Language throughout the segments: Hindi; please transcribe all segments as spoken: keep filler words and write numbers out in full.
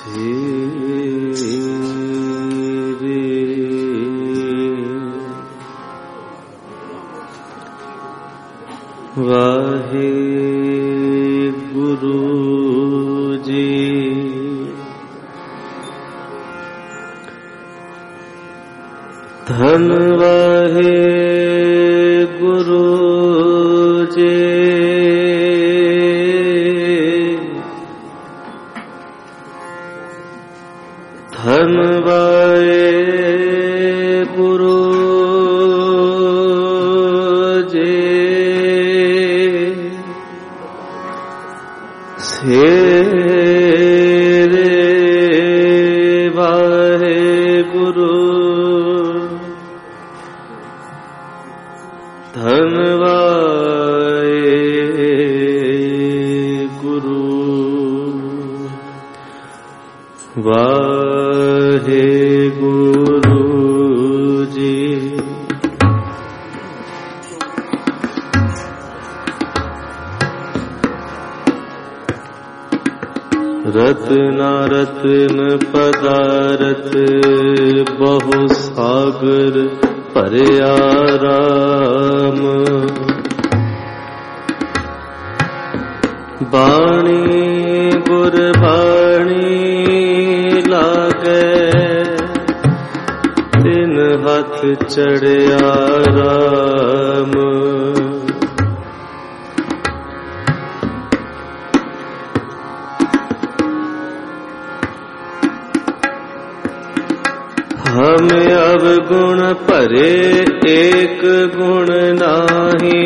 वाहे गुरु जी धन वाहे गुरु जी धन वाहे गुरु तेरे वाहे गुरु धन वाहे गुरु वाहे गुरु जी। रत्ना रत्न पदारथ बहु सागर परया राम बाणी गुर बाणी लागे तिन हाथ चढ़या राम हम अब गुण परे एक गुण नाही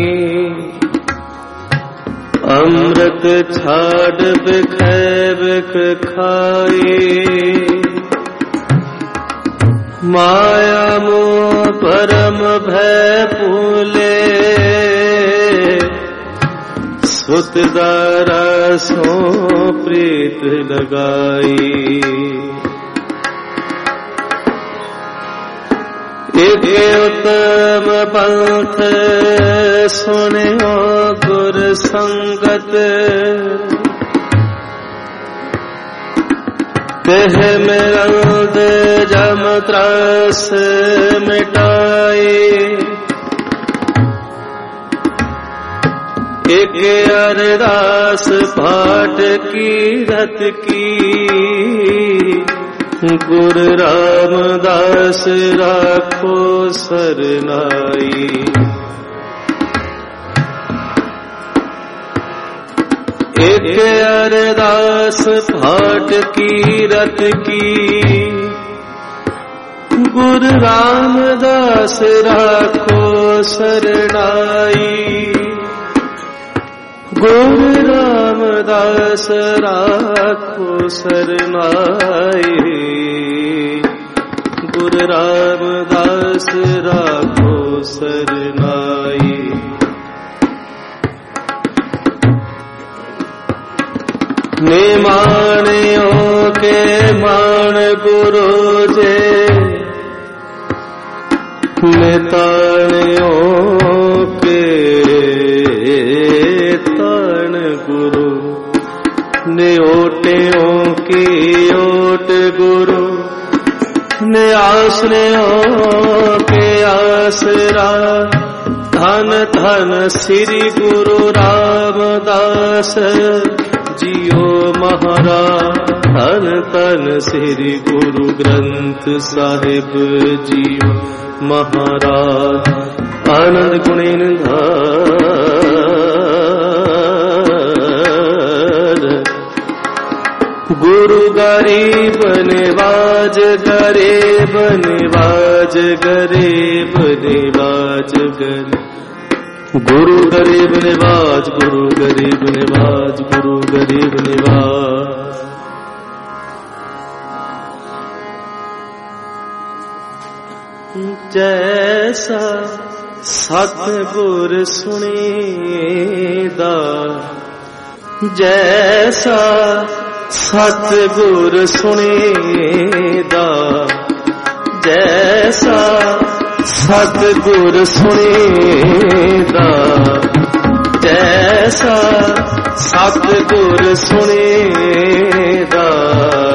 अमृत छाड़ बिखै बिख खाई माया मोह परम भय फूले सुत दारा सो प्रीत लगाई एक उत्तम पंथ सुनियो गुर संगत तेह मिरद जम त्रास मिटाई एक अरदास पाठ की रत की गुरु रामदास राखो सरनाई एक अरदास पाठ की रत की गुरु रामदास राखो सरनाई गुरु रामदास राखो सरनाई गुरु रामदास राखो सरनाई। निमाणियों के मान गुरु जे निताणियों के ताण गुरु निओटियों की ओट गुरु आश्रयों के आसरा धन धन श्री गुरु रामदास जियो महाराज धन धन श्री गुरु ग्रंथ साहिब जियो महाराज आनंद गुणेन गुरु गरीब निवाज गरीब निवाज गरीब निवाज गरीब गुरु गरीब निवाज गुरु गरीब निवाज गुरु गरीब निवाज। जैसा सतगुर सुनेदा जैसा सतगुर सुनेदा जैसा सतगुर सुनेदा जैसा सतगुर सुनेदा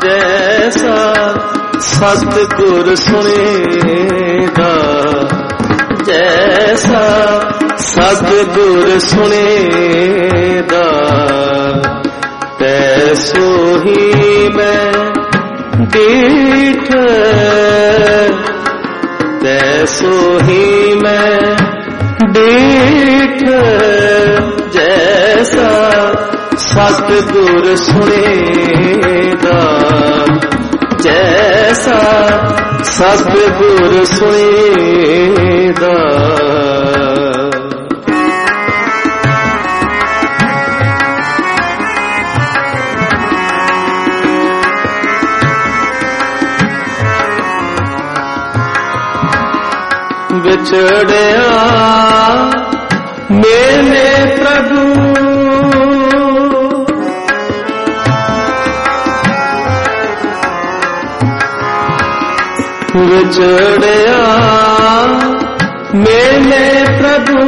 ਜੈਸਾ ਸਤਿਗੁਰ ਸੁਣੇਗਾ, ਜੈਸਾ ਸਤਿਗੁਰ ਸੁਣੇਗਾ, ਤੈਸੋ ਹੀ ਮੈਂ ਡੀਠ, ਤੈਸੋ ਹੀ ਮੈਂ ਡੀਠ, ਜੈਸਾ ਸਤਿਗੁਰ ਸੁਣੇਗਾ, ਜੈਸਾ ਸਤਿਗੁਰ ਸੁਣੇਗਾ। ਵਿਛੜਿਆ ਮੇਰੇ ਪ੍ਰਭੂ, ਵਿਛੜਿਆ ਮੇਰੇ ਪ੍ਰਭੂ,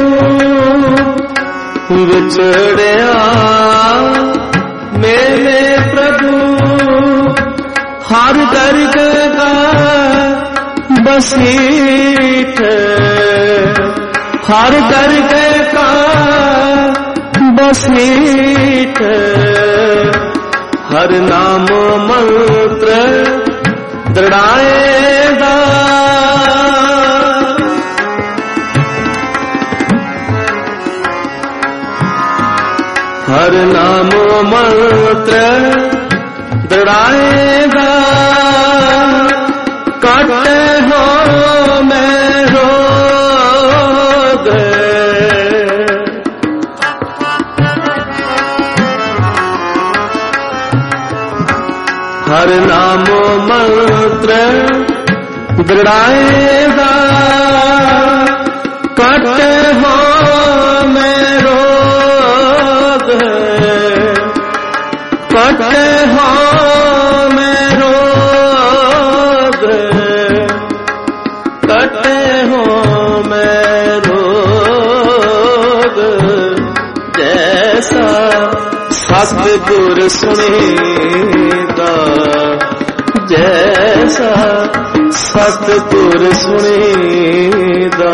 ਵਿਛੜਿਆ ਮੇਰੇ ਪ੍ਰਭੂ, ਹਰ ਦਰਦ ਦਾ ਬਸੀਠ, ਹਰ ਦਰਦ ਦਾ ਬਸੀਠ, ਹਰ ਨਾਮ ਮੰਤਰ ਦ੍ਰਿੜਾਏਗਾ, ਹਰ ਨਾਮ ਮੰਤਰ ਦ੍ਰਿੜਾਏਗਾ, ਕੱਟੇ ਹੋ ਮੈਂ ਰੋਗ, ਹਰ ਨਾਮ ਮੰਤਰ ਦ੍ਰਿੜਾਏਗਾ, ਕੱਟੇ ਹੋ ਮੈਂ ਰੋਗ, ਕੱਟੇ ਹੋ ਮੈਂ ਰੋਗ, ਕੱਟੇ ਹੋ ਮੈਂ ਰੋਗ, ਜੈਸਾ ਸਤਿਗੁਰ ਸੁਣੇਗਾ, ਜੈਸਾ ਸਤਿਗੁਰ ਸੁਣੇਗਾ,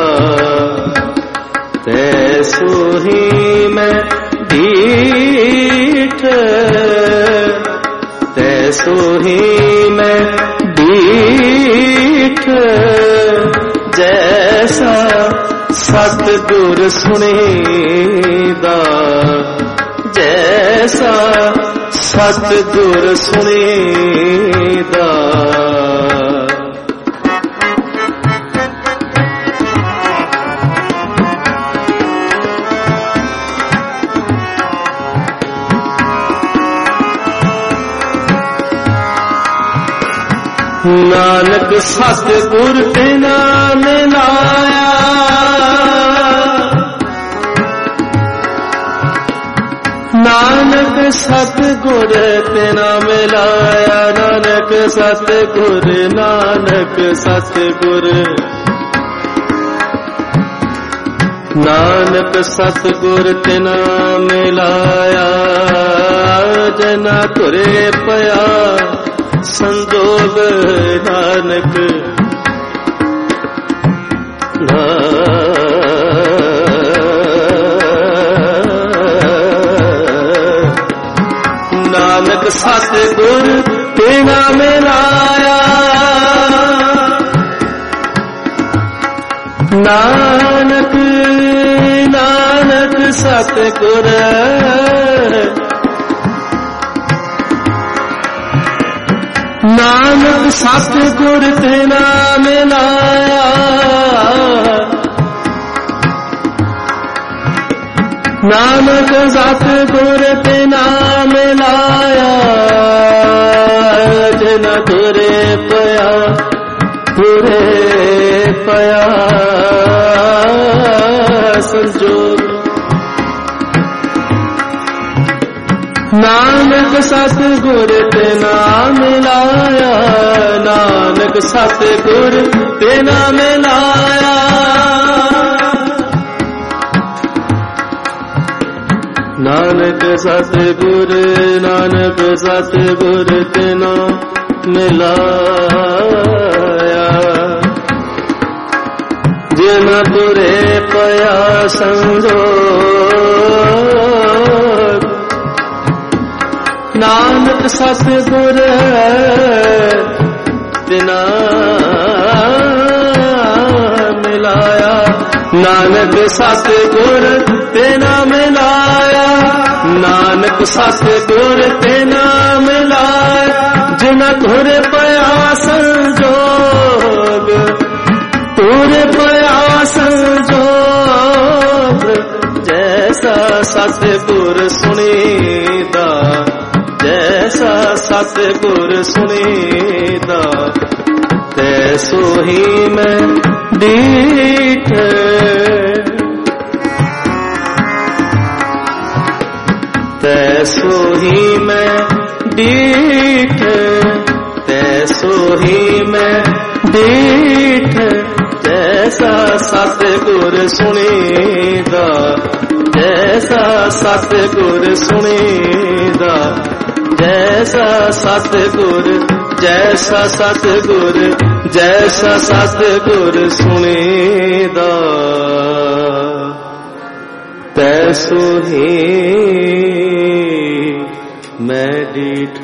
ਤੈਸੋ ਹੀ ਮੈਂ ਡੀਠ, ਤੈਸੋ ਹੀ ਮੈਂ ਡੀਠ, ਜੈਸਾ ਸਤਿਗੁਰ ਸੁਣੇਗਾ, ਜੈਸਾ ਸਤਿਗੁਰ ਸੁਣੇਗਾ। ਨਾਨਕ ਸਤਿਗੁਰ ਤੇ ਨਾਮ ਲਾਇਆ, ਨਾਨਕ ਸਤਿਗੁਰ ਤੇ ਨਾਮ ਲਾਇਆ, ਨਾਨਕ ਸਤਿਗੁਰ, ਨਾਨਕ ਸਤਿਗੁਰ, ਨਾਨਕ ਸਤਿਗੁਰ ਤੇ ਨਾਮ ਲਾਇਆ, ਜਨਾ ਤੁਰੇ ਪਿਆ ਸੰਜੋਗ, ਨਾਨਕ ਨਾਨਕ ਸਤਿਗੁਰ ਤੇ ਨਾਮ ਲਾਇਆ, ਨਾਨਕ ਨਾਨਕ ਸਤਿਗੁਰ, ਨਾਨਕ ਸਤਿਗੁਰ ਤੇ ਨਾਮ ਲਾਇਆ, ਨਾਨਕ ਸਤਿਗੁਰ ਤੇ ਨਾਮ ਲਾਇਆ, ਜਨ ਤੁਰੇ ਪਿਆ ਤੁਰੇ ਪਿਆ ਸੰਜੋਗ, ਨਾਨਕ ਸਤਿਗੁਰ ਤੇ ਨਾਮ ਲਾਇਆ, ਨਾਨਕ ਸਤਿਗੁਰ ਤੇ ਨਾਮ ਲਾਇਆ, ਨਾਨਕ ਸਤਿਗੁਰ, ਨਾਨਕ ਸਤਿਗੁਰ ਤੇ ਨਾਮ मिलाया। जिन बुरे पया संजोग, नानक सतगुर तिना मिलाया। नानक सतगुर तिना मिलाया, नानक सतगुर तिना मिलाया। जिना तुरे पया संजोग, तुरे पया संजोग, जैसा सतगुर सुनीदा, जैसा सतगुर सुनीदा, तैसो ही मैं दीठ। तैसो ही मैं दीठ, तैसो ही मैं दीठ, जैसा सतगुर सुनीदा, जैसा सतगुर सुनीदा, जैसा सतगुर, जैसा सतगुर, जैसा सतगुर सुनीदा, तैसो ही मैं डीठ।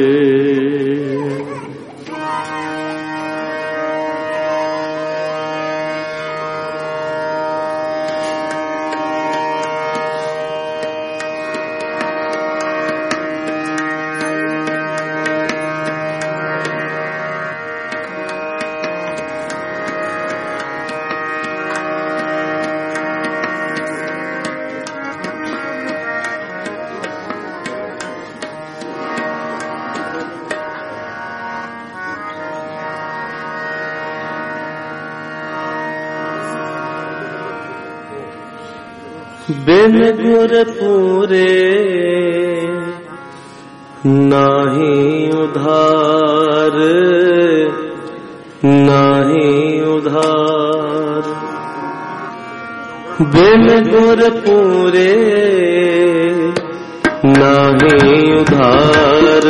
बिन गुर पूरे नाही उधार, नाही उधार। बिन गुर पूरे नाही उधार,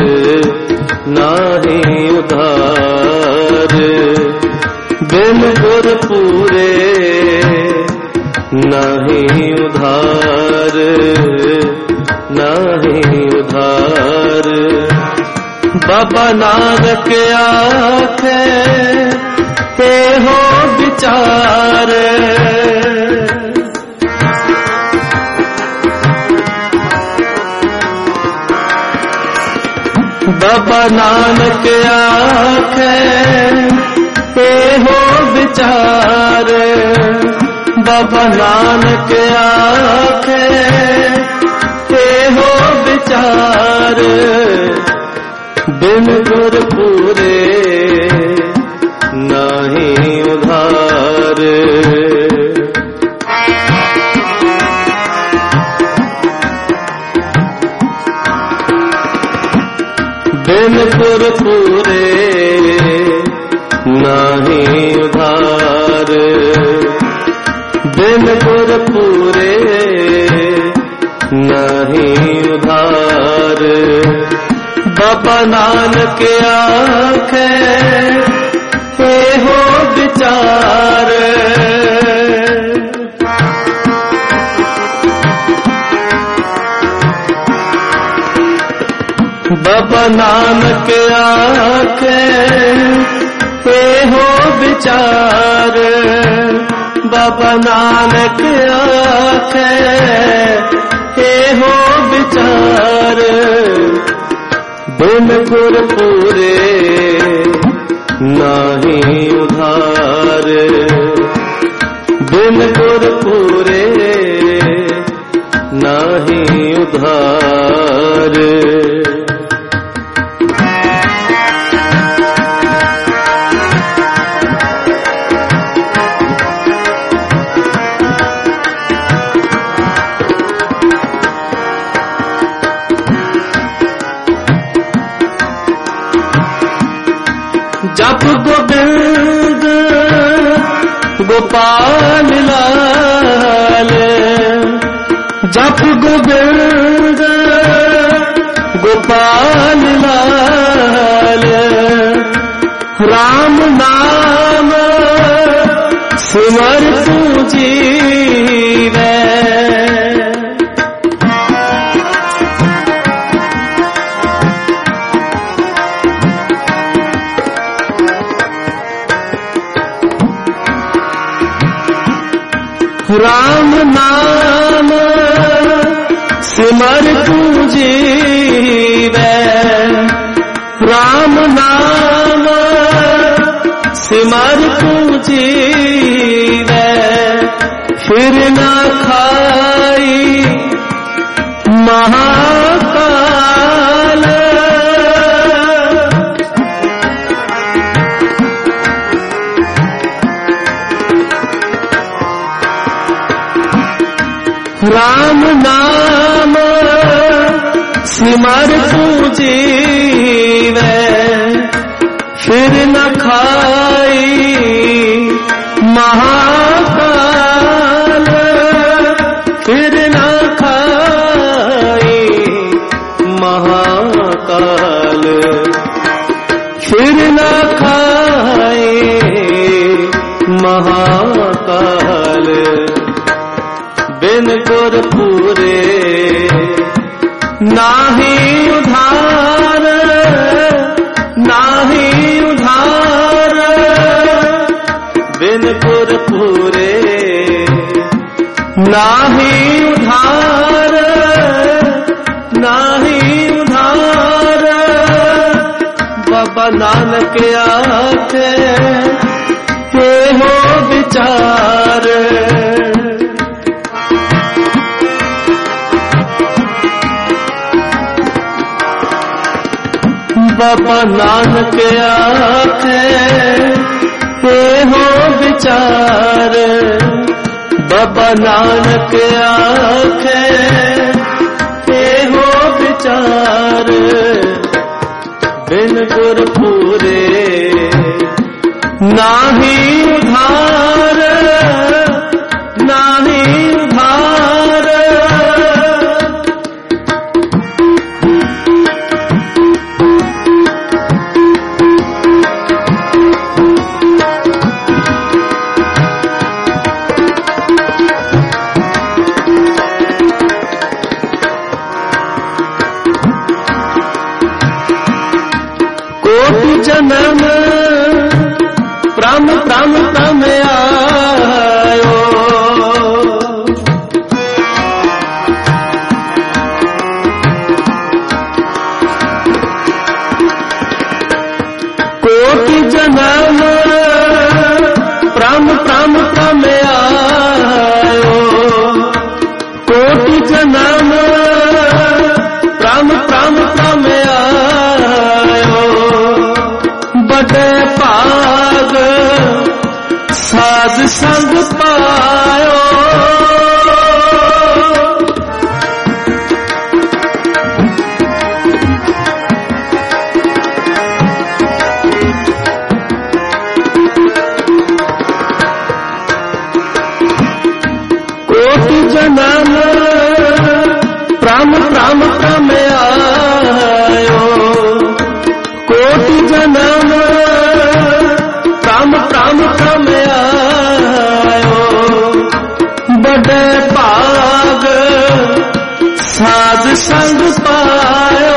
नाही उधार। बिन गुर पूरे नाही उधार, नाही उधार। बाबा नानक आखे ते हो विचार, बाबा नानक आखे ते हो विचार। बाबा नानक आखे ते हो विचार, बिन गुर पूरे नाही उधार। बिन गुर पूरे नाही उधार, बिन गुर पूरे नहीं उधार। बाबा नानक आखे ते हो विचार, बाबा नानक आखे ते हो विचार। बाबा नानक आखे ते हो विचार, बिन गुर पूरे नाही उधार। बिन गुर पूरे नाही उधार। जप गोविंद गोपाल लाल, जप गोविंद गोपाल लाल। राम नाम सिमर तू जीवे। राम नाम सिमर तू जीवे। राम नाम सिमर तू जीवे। फिर न खाई महाकाल। राम नाम सिमर तू जीवे। फिर न खाई महाकाल। फिर न खाई महाकाल। फिर न खाई महाकाल। बिन गुर पूरे नाही उधार। नाही उधार। बिन गुर पूरे नाही उधार। नाही उधार। बाबा नानक आखे हे हो विचार। बाबा नानक आखे हे हो विचार। बाबा नानक आखे हे हो विचार। बिन गुर पूरे नाही उधार। नाही उधार। कोटि जन्म प्रम प्रम प्रम आयो। कोटि जन्म प्रम प्रम प्रम आयो। कोटि जन्म प्रम प्रम प्रम आयो। बड़े भाग साध संग पायो। कोटि जन्म प्रम प्रम प्रम आयो। कोटि जन्म प्रम प्रम प्रम आयो। बड़े भाग साध संग पायो।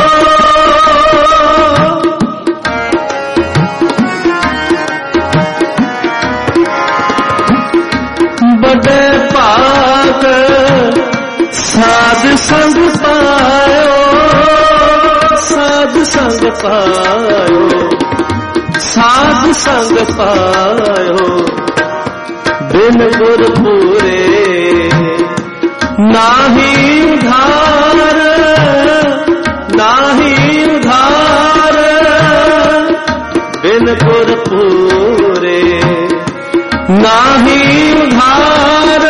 बड़े भाग साध संग पायो। साध संग पायो। साध संग पायो। बिन गुर पूरे नाही उधार। नाही उधार। बिन गुर पूरे नाही उधार।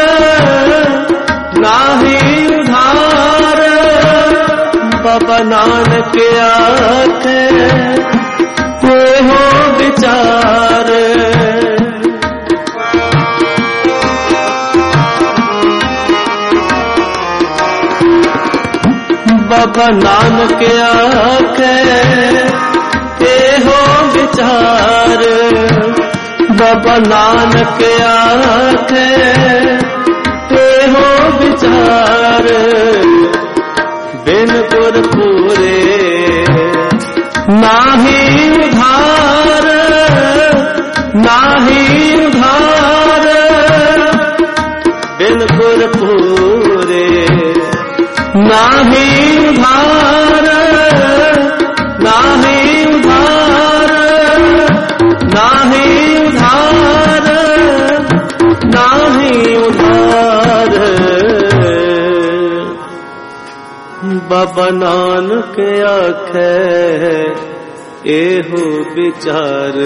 नाही उधार। बाबा नानक आखे हे हो विचार। बाबा नानक आखे हे हो विचार। विचार बाबा नानक आखे एहो विचार बिन गुर पूरे नाही उधार नाही उधार बिन गुर पूरे नाही उधार नाही उधार नाही उधार नाही उधार बाबा नानक आखे एहो विचार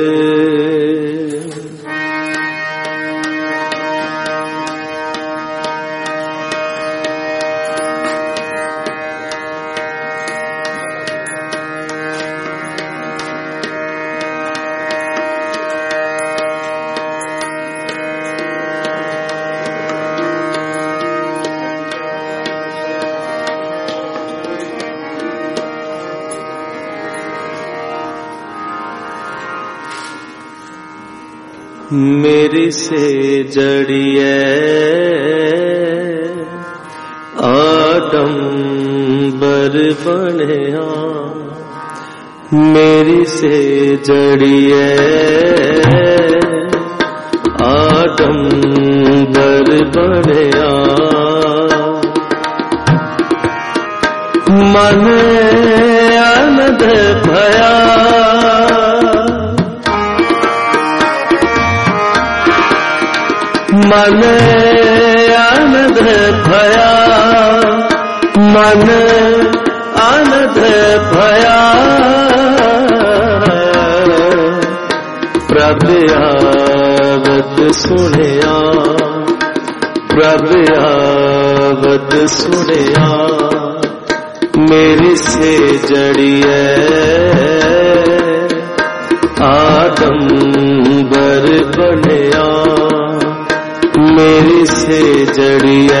मेरी से जड़िए आडंबर बनिया मेरी से जड़िए आडंबर बनिया मन आनंद भया मन आनंद भया मन आनंद भया प्रभु आवत सुनिया प्रभु आवत सुनिया मेरी से जड़िए आडंबर बनिया मेरी से जड़िए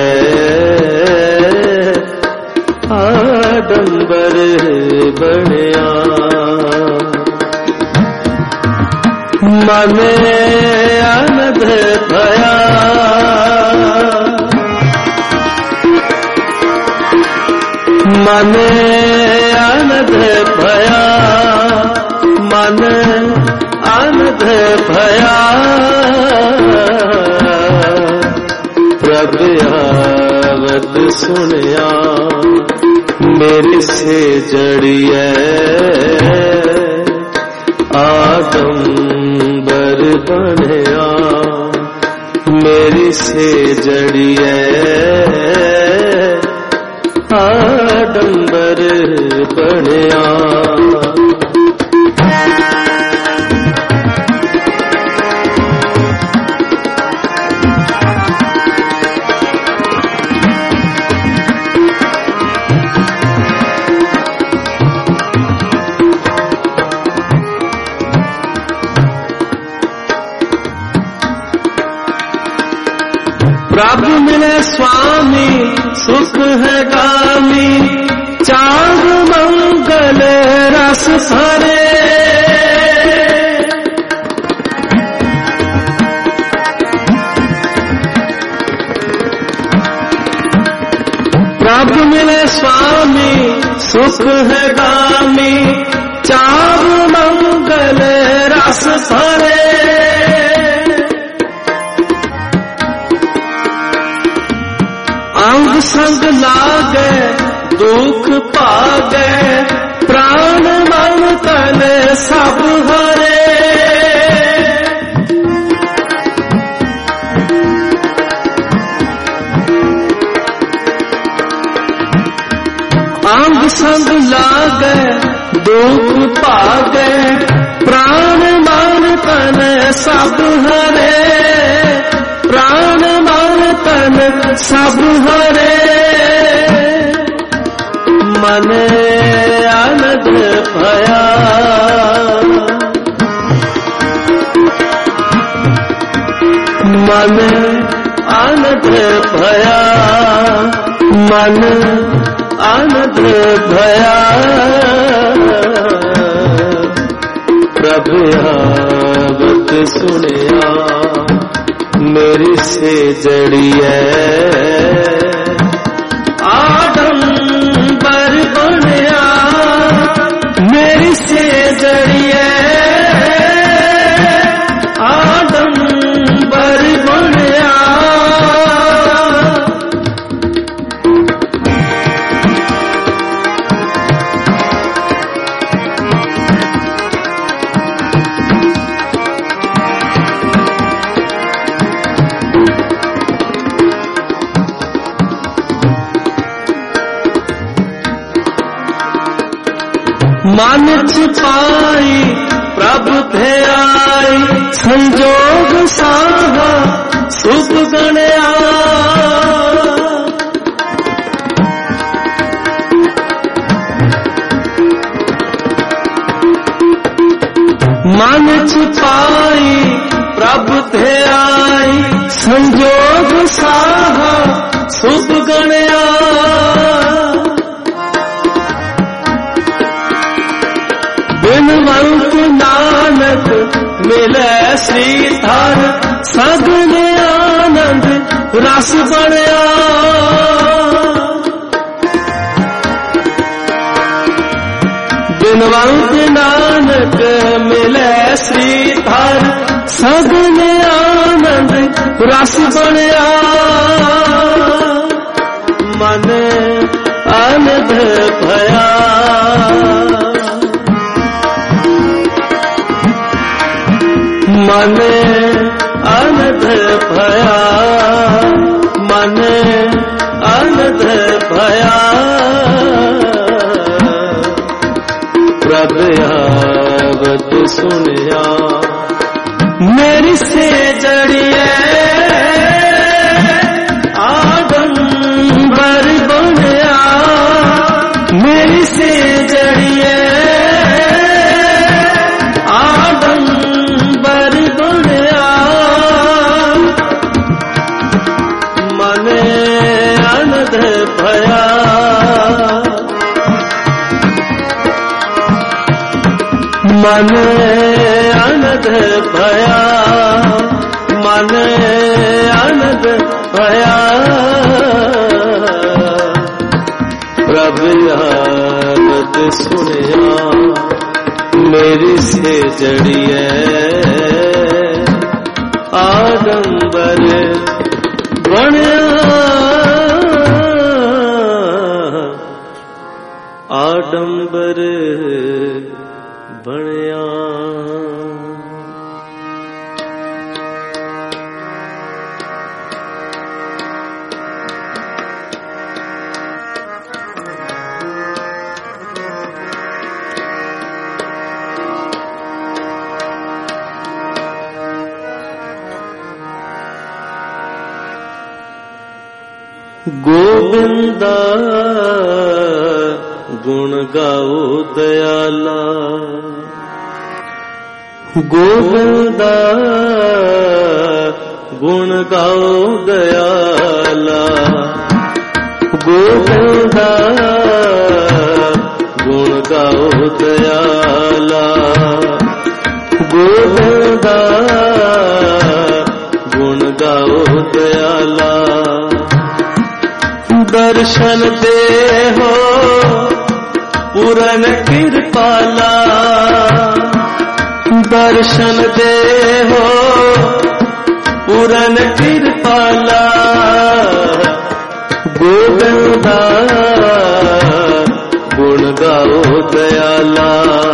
आडंबर बनिया मन आनंद भया मन आनंद भया मन आनंद भया प्रभु आवत सुनिया मेरी से जड़िए आडंबर बनिया मेरी से जड़िए आडंबर बनिया प्रभु मिले स्वामी सुख है गामी चाँद मंगल रस भरे प्रभु मिले स्वामी सुख है गामी चाँद मंगल रस भरे अंग संग लागे दुख पागे प्राण मन तन सब हरे अंग संग लागे दुख पागे प्राण मन तन सब हरे प्राण मन तन सब हरे मन आनंद भया मन आनंद भया मन आनंद भया प्रभु प्रभु आवत सुनिया मेरी से जड़िए आडंबर बनिया मेरी से जड़िए आडंबर बनिया मन छिपाई प्रभु थे आई संजोग साहा सुख गणया मन छिपाई प्रभु थे आई संजोग साहा सुख गणया बिनवंत नानक मिले श्रीधर सगुन आनंद रस बढ़िया बिनवंत नानक मिले श्रीधर सगुन आनंद रस बढ़िया मन अनध भया मन अनध भया मन अनध भया प्रभु आवत सुनिया मेरी से जड़िए आडंबर बनिया मेरी से जड़िए मन अनध भया मन अनध भया प्रभु आवत सुनिया मेरी से जड़िए आडंबर बनिया आडंबर बनिया गोविंदा गुण गाओ दयाला गोविंदा गुण गाओ दयाला गोविंदा गुण गाओ दयाला गोविंदा गुण गाओ दयाला दर्शन दे हो पूरन कृपाला दर्शन दे हो पूरन कृपाला गोविंदा गुण गाओ दयाला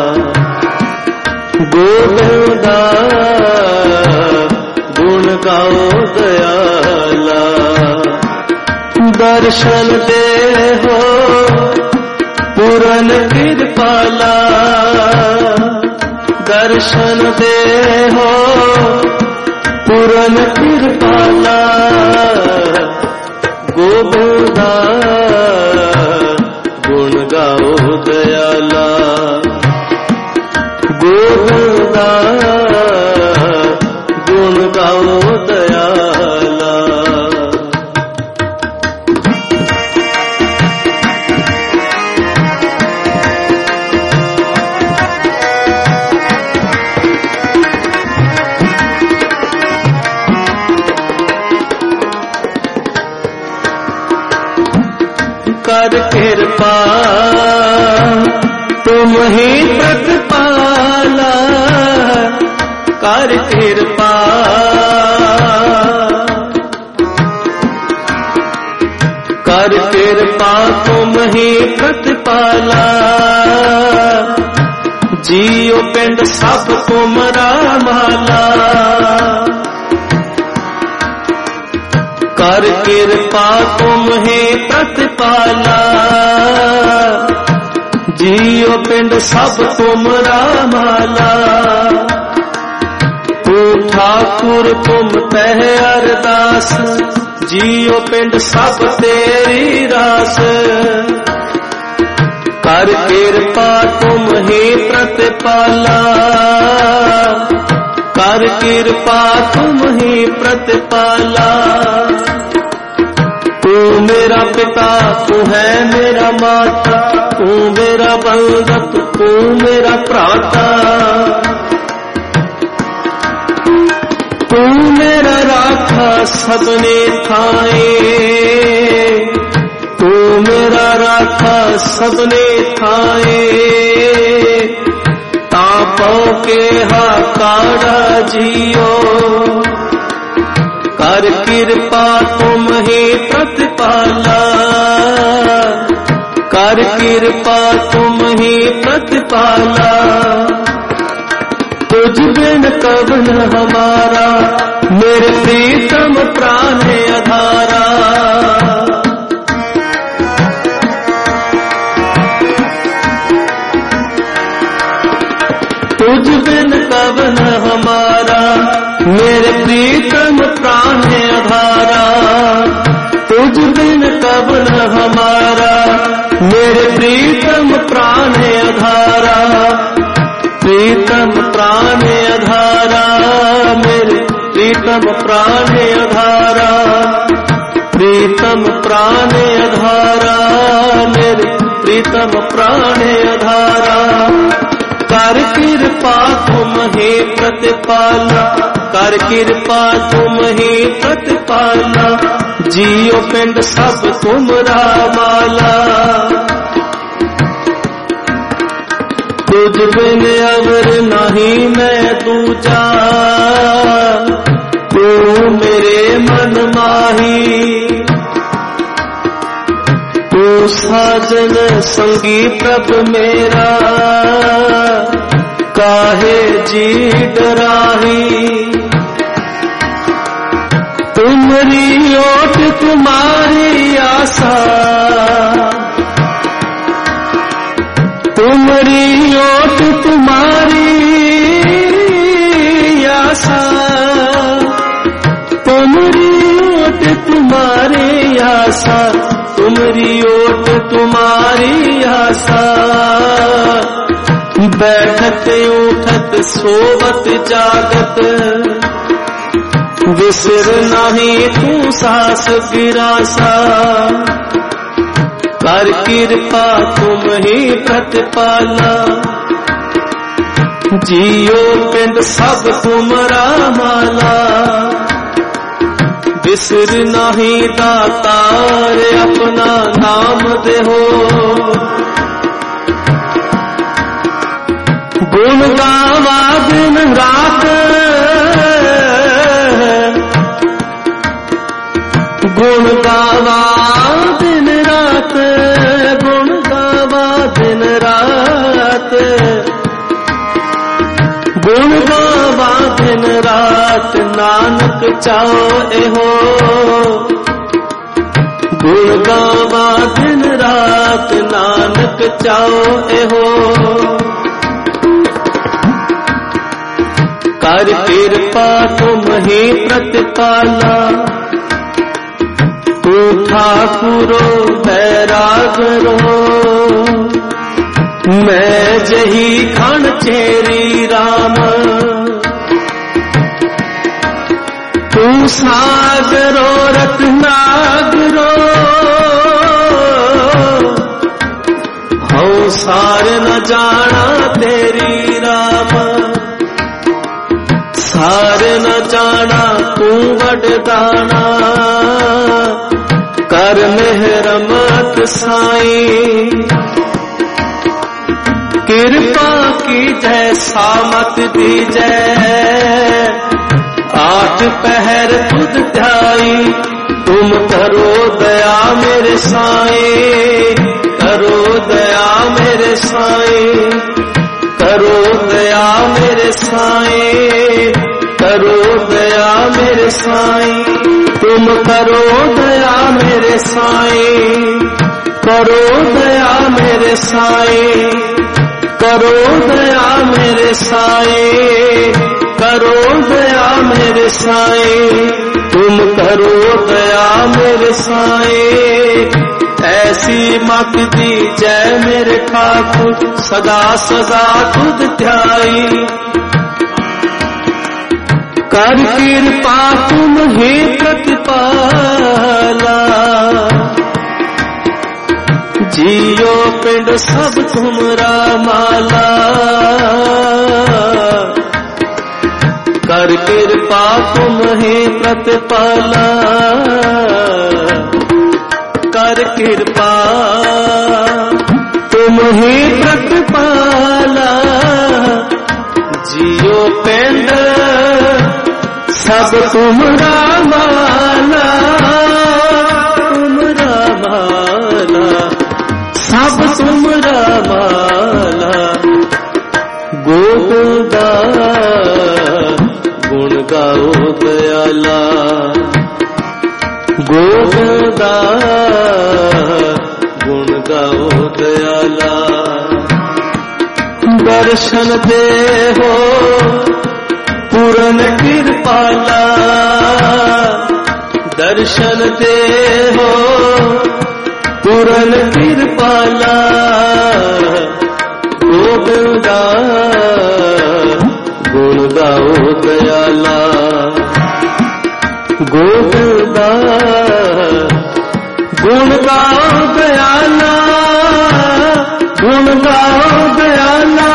गोविंदा गुण गाओ दयाला दर्शन दे हो पूरन कृपाला दर्शन दे हो पूरन कृपाला गोविंदा गुण गाओ दयाला गोविंदा गुण गाओ दयाला कर कृपा तुम ही प्रतिपाला, कर कृपा कर कृपा तुम ही प्रतिपाला, जियो पिंड सब तुमरा माला, कर कृपा तुम ही प्रतिपाला, जियो पिंड सब तुमरा माला, तू ठाकुर तुम तह अरदास, जियो पिंड सब तेरी रास, कर कृपा तुम ही प्रतिपाला, कर कृपा तुम ही प्रतिपाला, तू मेरा पिता तू है मेरा माता, तू मेरा बंधक तू मेरा प्राता, तू मेरा राखा सबने थाए, तू मेरा राखा सबने थाए, तापों के हाकारा जियो, कर कृपा तुम ही प्रतिपाला, कर कृपा तुम ही प्रतिपाला, तुझ बिन कवन हमारा, मेरे प्रीतम प्राण आधारा, तुझ बिन कवन हमारा, मेरे प्रीतम प्राण आधारा, तुझ बिन कवन हमारा, मेरे प्रीतम प्राण आधारा, प्रीतम प्राण आधारा, मेरे प्रीतम प्राण आधारा, प्रीतम प्राण आधारा, मेरे प्रीतम प्राण आधारा, कर कृपा तुम ही प्रतिपाला, कर कृपा तुम ही प्रतिपाला, जियो पिंड सब तुमरा माला, तुझ बिन अवर नहीं मैं दूजा, तू मेरे मन माही, तू साजन संगी प्रभ मेरा, काहे जी डराही, तुमरी ओट तुम्हारी आशा, तुमरी ओट तुम्हारी आशा, तुमरी ओट तुम्हारी आशा, तुमरी ओट तुम्हारी आशा, बैठत उठत सोवत जागत, विसर नहीं तू सास गिरासा, कर कृपा तुम ही प्रतिपाला, जियो पिंड सब तुमरा माला, विसर नहीं दातार अपना नाम देहो, गुण गावा दिन रात, गुण गावा दिन रात, गुण गावा दिन रात, गुण गावा दिन रात, नानक चाओ एहो, गुण गावा दिन रात, नानक चाओ एहो, कर कृपा तुम ही प्रतिपाला, तू ठाकुरो बैरागरो, मैं जही खण चेरी राम, तू सागरो रत्नागरो, हौ सार न जाना तेरी राम, सार न जाना तू वडदाना, कर मेहरमत साईं, कृपा की जय सामत दीजै, आठ पहर तुध ध्याई, तुम करो दया मेरे साईं, करो दया मेरे साईं, करो दया मेरे साईं, करो दया मेरे साईं, तुम करो दया मेरे साईं, करो दया मेरे साईं, करो दया मेरे साईं, करो दया मेरे साईं, तुम करो दया मेरे साईं। ऐसी मत दी जय मेरे ठाकुर, सदा सदा तुध ध्याई, कर कृपा तुम ही प्रतिपाला, जियो पिंड सब तुमरा माला, कर कृपा तुम ही प्रतिपाला, कर कृपा तुम ही प्रतिपाला, जियो पिंड सब तुमरा माला, तुमरा माला, सब तुमरा माला। गोविंदा गुण गाओ दयाला, गोविंदा गुण गाओ दयाला, दर्शन दे हो पूरन कृपाला, दर्शन दे हो पूरन कृपाला, गोविंदा गुण गाओ दयाला, गोविंदा गुण गाओ दयाला, गुण गाओ दयाला।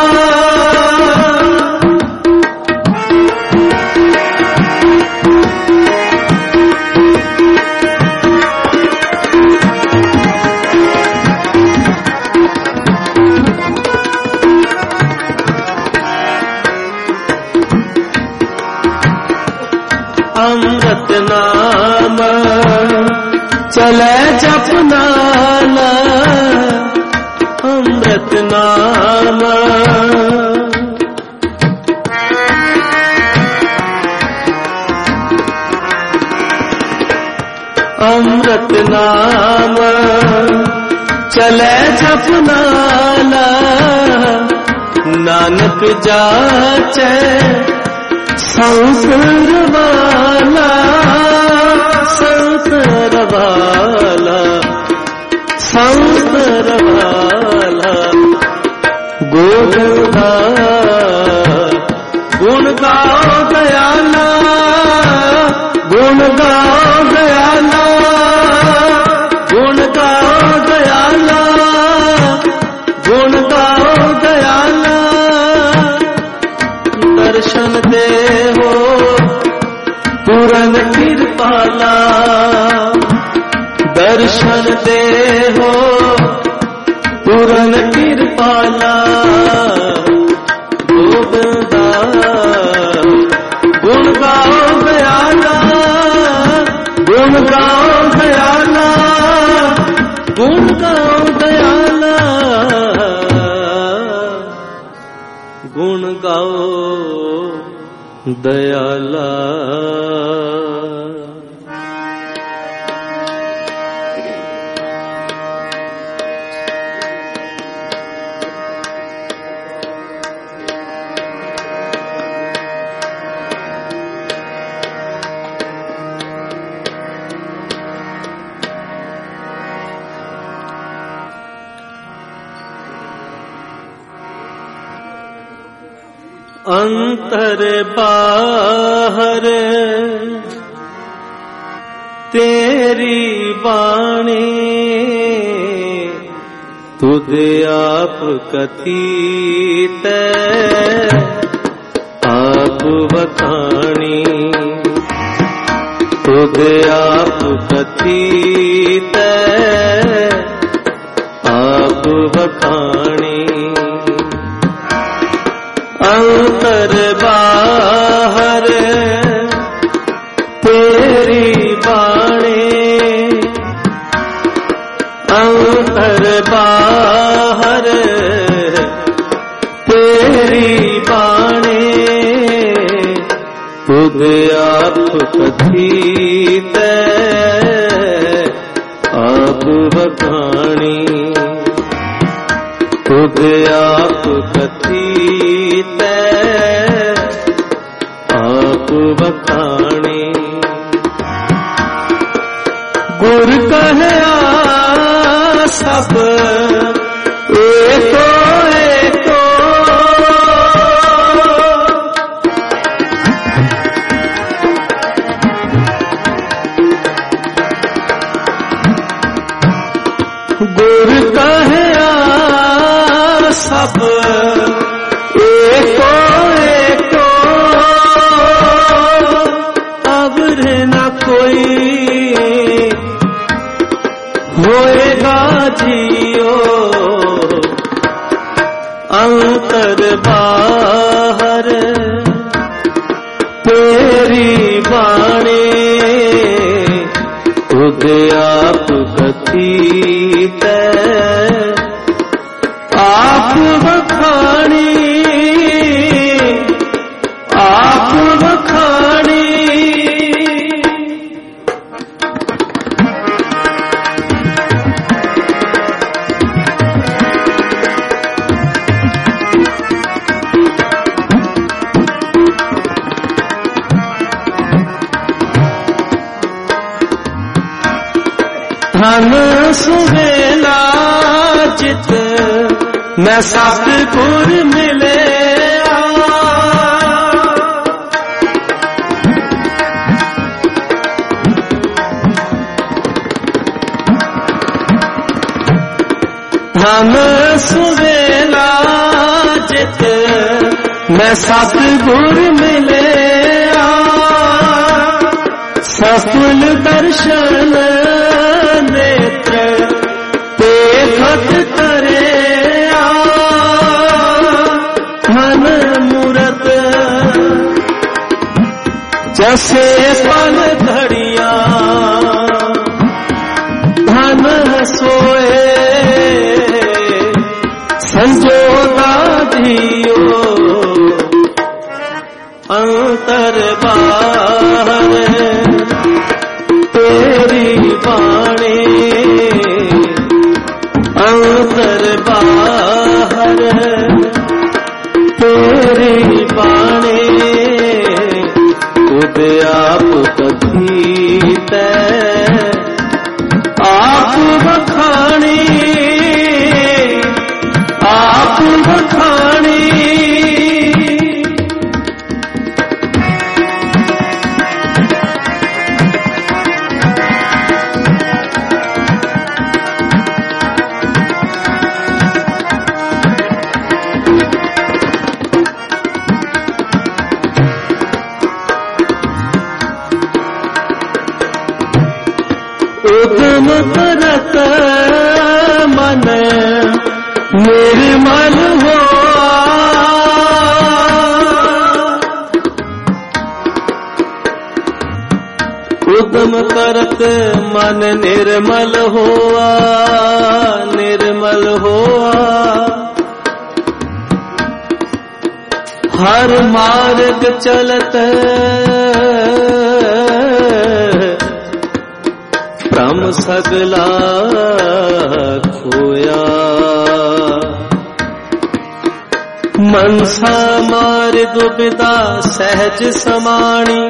अमृत नाम चले जपनाला, अमृत नाम अमृत नाम चले जपनाला, नानक जाचे संसार वाला, संसार वाला, संसार वाला। गोविंदा गुण गाओ दयाला, गुण गाओ दयाला, गुण गाओ दयाला, गुण गाओ दयाला। दर्शन दे हो पूरन कृपाला, दर्शन दे हो पूरन कृपाला, गोविंदा गुण गाओ दयाला, गुण गाओ दयाला, गुण गाओ दयाला, गुण गाओ दयाला। अंतर बाहर तेरी वाणी, तुद आप कथीत आप वखाणी, खुद आप कथीत आप बखानी। अंतर बाहर तेरी बाणी, अंतर बाहर तेरी बाणी। खुद आप कथीत आप बखानी। खुद आप कथीत आप बखानी। गुर कहे सब एको एको, गुर कहे सब एको एको। अब न कोई होएगा जियो, अंतर बाहर तेरी बाणी। खुद आप कथीत आप बखानी, आप बखानी। धन सुवेला चित मैं सतगुर मिले। धन सुवेला चित मैं सतगुर मिले। सफल दर्शन नेत्र देखत करे। धन मूरत जैसे पल घड़िया। धन सोए संजोगा जियो, अंतर बाहर तेरी बाणी। अंतर बाहर तेरी बाणी। खुद आप कथीत आप बखानी, आप बखानी। उद्यम करत मन निर्मल हो। उद्यम करत मन निर्मल होआ, निर्मल होआ। हर मार्ग चलत भ्रम सगला खोया। मनसा मार्ग दुविधा सहज समाणी।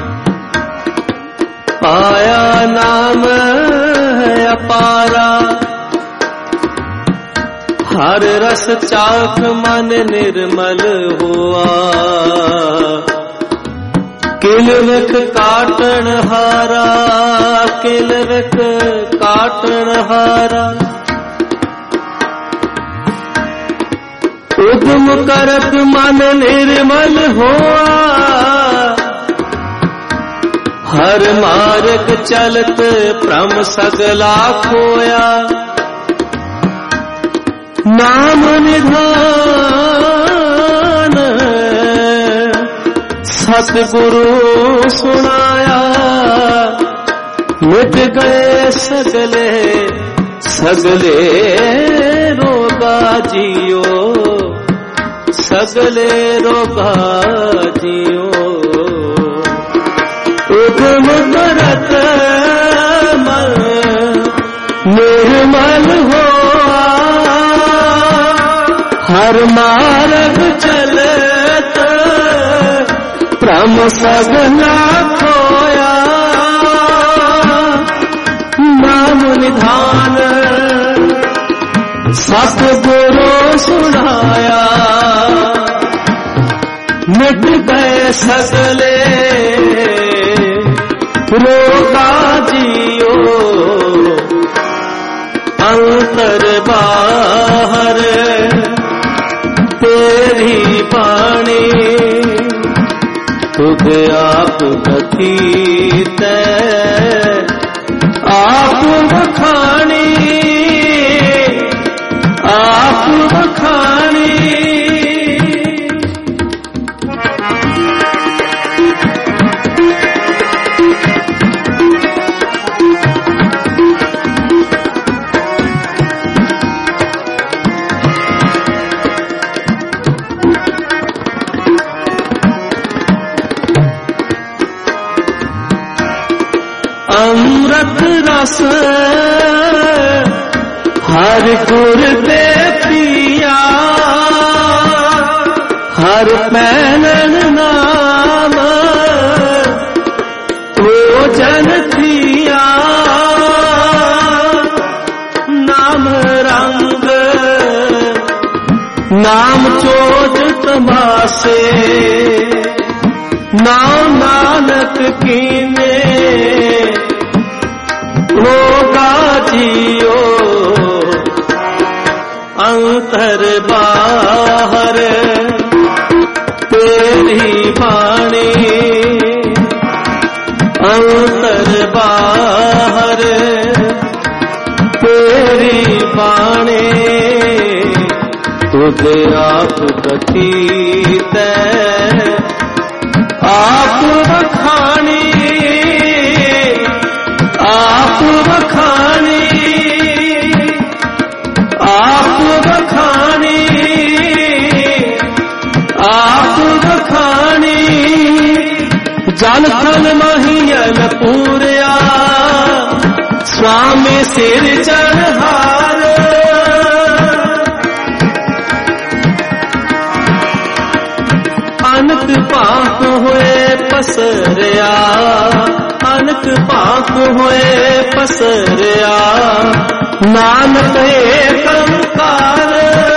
पाया नाम है अपारा, हर रस चाख मन निर्मल हुआ। किलविख काटन हारा, किलविख काटन हारा। उद्यम करत मन निर्मल हुआ, हर मार्ग चलत भ्रम सगला खोया, नाम निधान सतगुरु सुनाया, मिट गए सगले सगले रोगा जियो, सगले रोगा जियो। उद्यम करत मन निर्मल होआ, हर मार्ग चलत भ्रम सगला खोया, नाम निधान सतगुरु सुनाया, मिट गए सगले रोगा जियो, अंतर बाहर तेरी बाणी, खुद आप कथीत आप बखानी, आप बखानी। अमृत रस हर गुर दे पिया, हर पैनन नाम भोजन थिया, नाम रंग नाम चोट तमासे, नाम नानक कीने रोगा जियो, अंतर बाहर तेरी बाणी, अंतर बाहर तेरी बाणी, तुझ आप कथीत आप बखानी, आप बखानी, आप बखानी, आप बखानी। जन थन महियल पूरया, स्वामी सिर चढ़ार, अनक पाक होए पसरया, अनक पाक होए पसरया, नानक कंकार,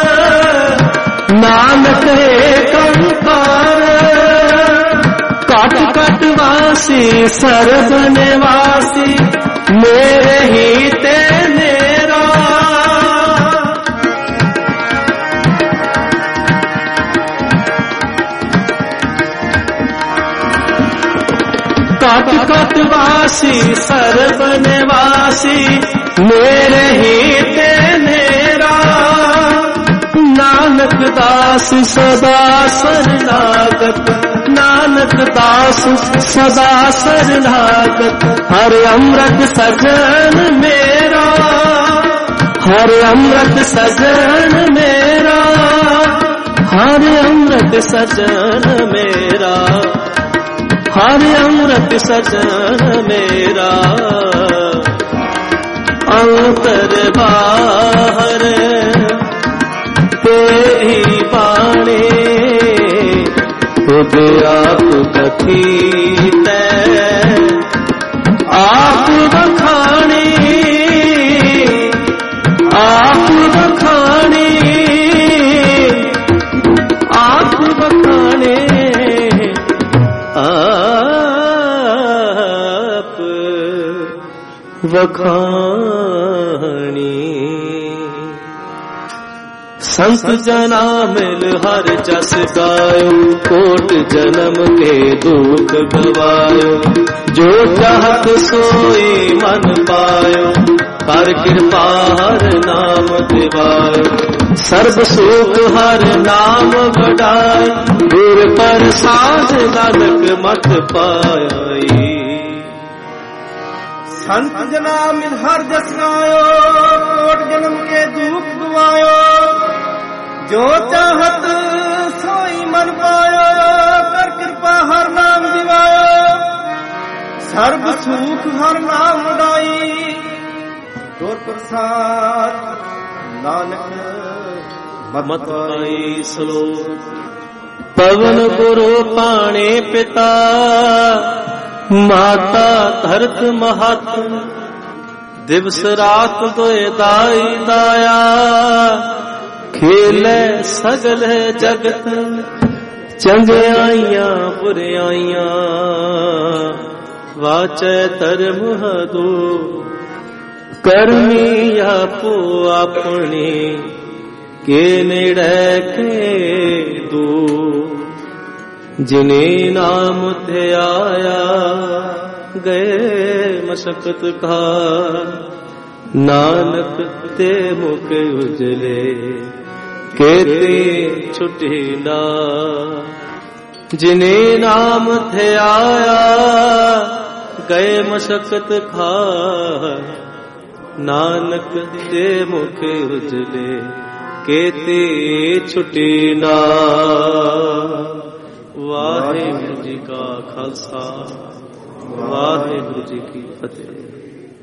नानक कंकार। कट कट वासी सर्व निवासी, मेरे ही ते मेरा, कट कट वासी सर्व निवासी, मेरे ही ते मेरा, नानक दास सदा शरणागत, नानक दास सदा शरणागत, हर अमृत सजन मेरा, हर अमृत सजन मेरा, हर अमृत सजन मेरा, हर अमृत सजन मेरा, अंतर बाहर तेरी बाणी, खुद आप कथीत आप बखानी, आप बखानी, आप बखाने, आप बखानी। संत जना मिल हर जस गायो, कोट जन्म के दुख गवायो। जो चाहत सोई मन पायो, कर कृपा हर नाम दिवायो। सर्व सुख हर नाम बढ़ाए, गुर प्रसाद नानक मत पाई। संत जना मिल हर जस गायो, कोट जन्म के दुख गवायो। जो चाहत सोई मन पायो, कर कृपा हर नाम दिवायो। सर्व सुख हर नाम उड़ाई, गुर प्रसाद नानक मत पाई। श्लोक। पवन गुरु पाणे पिता, माता धरत महत। दिवस रात दोए दाई दाया, खेले सगल जगत। चंगियाइयां बुरियाइयां, वाचै धर्म हदो। करमी आपो अपनी, के नेड़े के दो। जिने नाम थे आया, गए मशक्कत का। नानक ते मुख उजले, केते छुटी ना। जिने नाम थे आया, गए मशक्कत खा। नानक ते मुख उजले, केते छुटी ना। वाहिगुरु जी का खालसा, वाहिगुरु जी की फतेह।